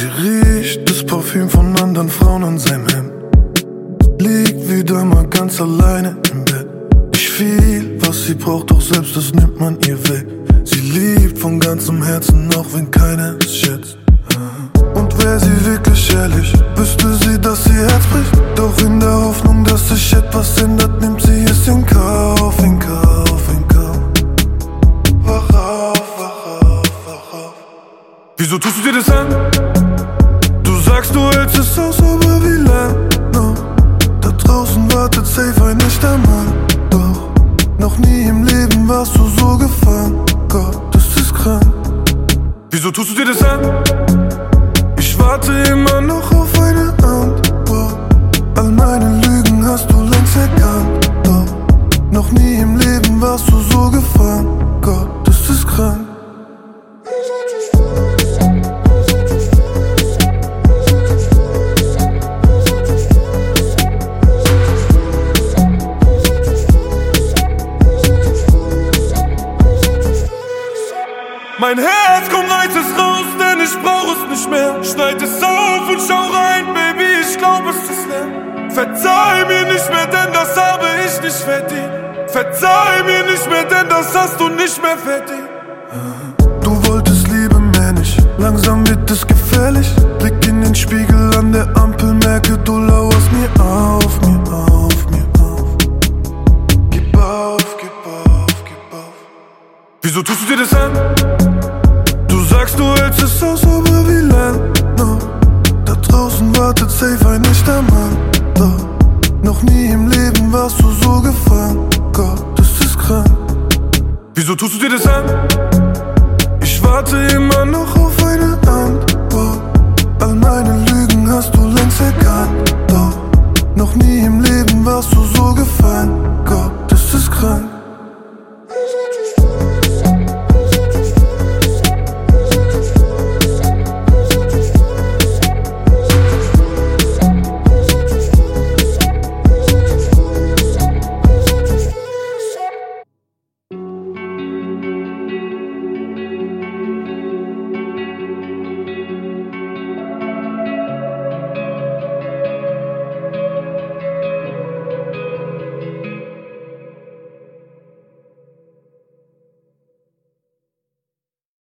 Sie riecht das Parfüm von anderen Frauen an seinem Hemd. Liegt wieder mal ganz alleine im Bett. Nicht viel, was sie braucht, doch selbst das nimmt man ihr weg. Sie liebt von ganzem Herzen, auch wenn keiner es schätzt. Und wär sie wirklich ehrlich, wüsste sie, dass ihr Herz bricht. Doch in der Hoffnung, dass sich etwas ändert, nimmt sie es in Kauf, in Kauf, in Kauf. Wach auf, wach auf, wach auf. Wieso tust du dir das an? Du sagst, du hältst es aus, aber wie lang noch? Da draußen wartet safe ein echter Mann. Doch noch nie im Leben warst du so gefangen. Gott, das ist krank. Wieso tust du dir das an? Ich warte immer noch auf eine Antwort. All meine Lügen hast du längst erkannt. Doch noch nie im Leben warst du so gefangen. Gott, das ist krank. Mein Herz, komm, reiß es raus, denn ich brauch es nicht mehr. Schneid es auf und schau rein, Baby, ich glaub, es ist leer. Verzeih mir nicht mehr, denn das habe ich nicht verdient. Verzeih mir nicht mehr, denn das hast du nicht mehr verdient. Du wolltest Liebe mehr nicht, langsam wird es gefährlich. Blick in den Spiegel an der Ampel, merke, du lauerst mir auf, mir auf, mir auf. Gib auf, gib auf, gib auf. Wieso tust du dir das an? Du sagst, du hältst es aus, aber wie lang noch? Da draußen wartet safe ein echter Mann. Doch noch nie im Leben warst du so gefangen. Gott, das ist krank. Wieso tust du dir das an? Ich warte immer noch auf eine Antwort. All meine Lügen hast du längst erkannt. Doch noch nie im Leben warst du so gefangen. Gott,